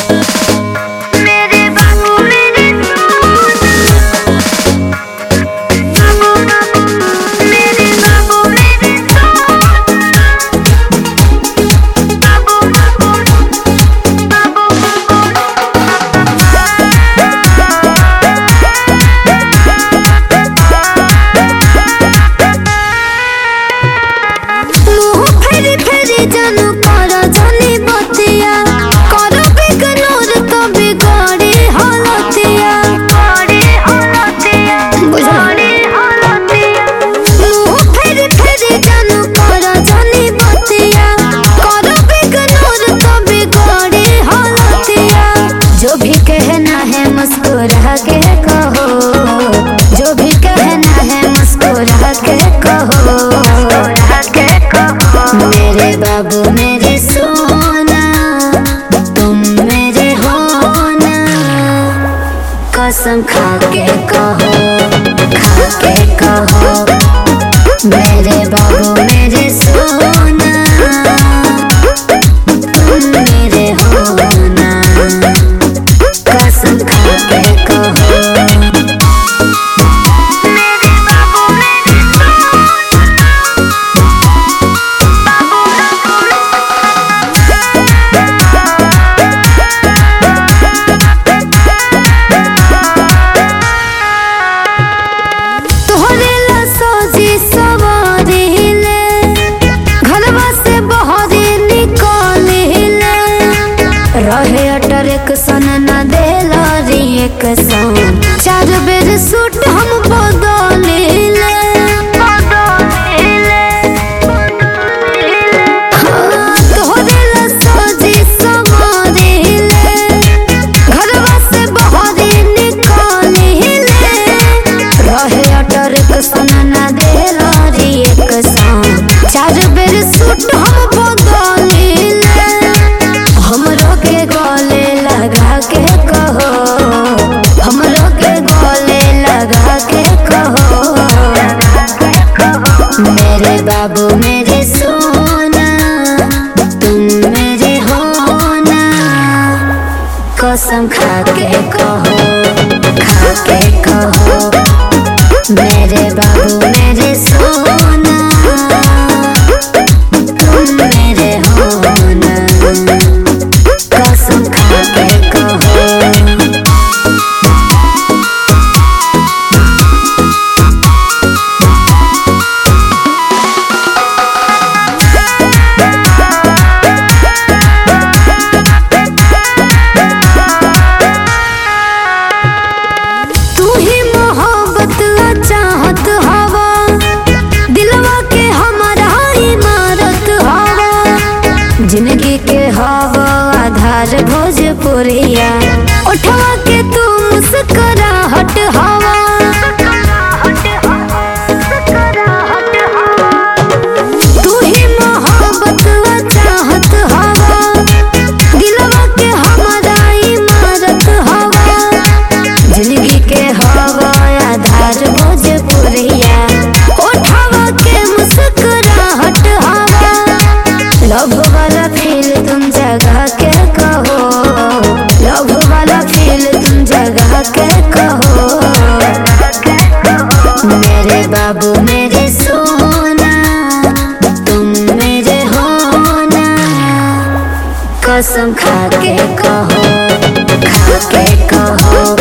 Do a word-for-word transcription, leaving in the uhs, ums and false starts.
मुस्कुरा के कहो, जो भी कहना है मुस्कुरा के कहो, के कहो। मेरे बाबू मेरे सोना, तुम मेरे होना, कसम खा के कहो, खा के कहो। मेरे बाबू मेरे सोना, तुम मेरे होना, कसम खा के कहो। रहे अटर एक सन न देला रे एक सन, चार बेर सूट हम बदलिले, तोहरे सोजी समारिले, घरवा से बहरी निकालिले। रहे अटर एक सन न देला रे एक सन, चार बेर सूट हम बदलिले। हमरो के गले लगा के कहो, हमरो के गले लगा के कहो। मेरे बाबू मेरे सोना, तुम मेरे होना, कसम खा के कहो, खा के कहो। मेरे बाबू मेरे सोना, तुम मेरे होना, कसम खा के कहो। तू ही मोहब्बत चाहत हवा, दिलवा के हमारा इमारत हवा। जिंदगी के हवा आधार भोजपुरिया, उठवा के तू मुस्कुराहट हवा। तू ही मोहब्बत चाहत हवा, दिलवा के हमारा इमारत हवा। जिंदगी के हवा आधार भोजपुरिया, उठवा के मुस्कुराहट हवा। लव वाला फील तुम जगा के कहो, लव वाला फील तुम जगा के कहो। मेरे बाबू मेरे सोना, तुम मेरे होना, कसम खा के कहो, खा के कहो।